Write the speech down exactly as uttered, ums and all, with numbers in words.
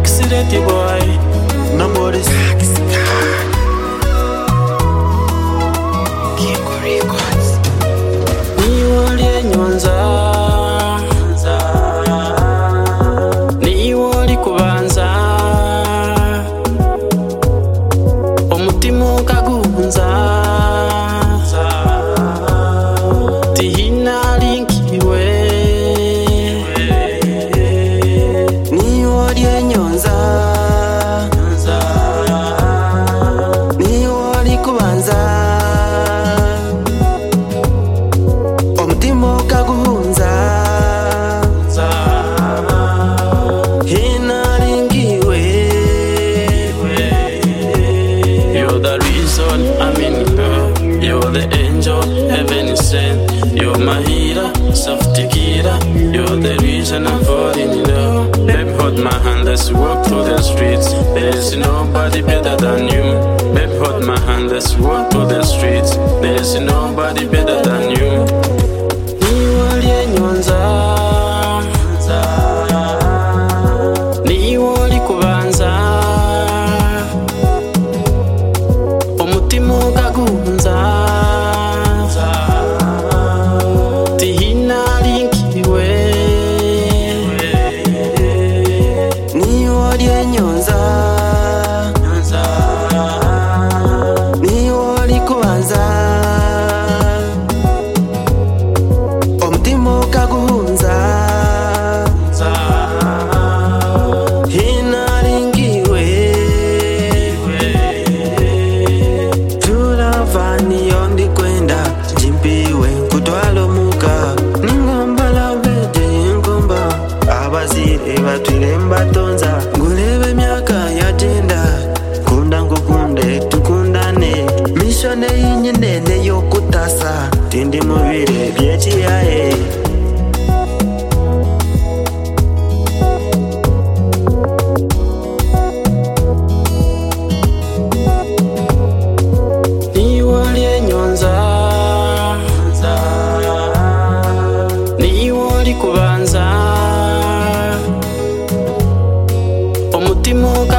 accident boy. Nobody's Kingo Records. ni wali nyonza, ni wali kubanza, omutima ukagunza, tihina linkiwe. Ni wali nyonza, ni wali kubanza, omutima ukagunza, hina linkiwe. You're the reason I'm in her. You're the angel heaven is sent. You're my healer, soft tequila. You're the reason I'm falling in love. Babe, hold my hand, let's walk through the streets. There's nobody better than you. Babe, hold my hand, let's walk through the streets. There's nobody better than you. Ni wali nyonza, ni wali kubanza, omutima ukagunza, tihina linkiwe. Ni wali nyonza, ni wali kubanza, omutima ukagunza, hina linkiwe. Tulavani yondi kwenda jimpiwe kutwalo muka ningambala bede ngomba abazire batwire mbatonza ngulebe myaka yagenda kunda ngukunde tukundane mishone yinyenene yokutasa tindi mubire byekiyaye. Ni wali nyonza, ni wali kubanza, omutima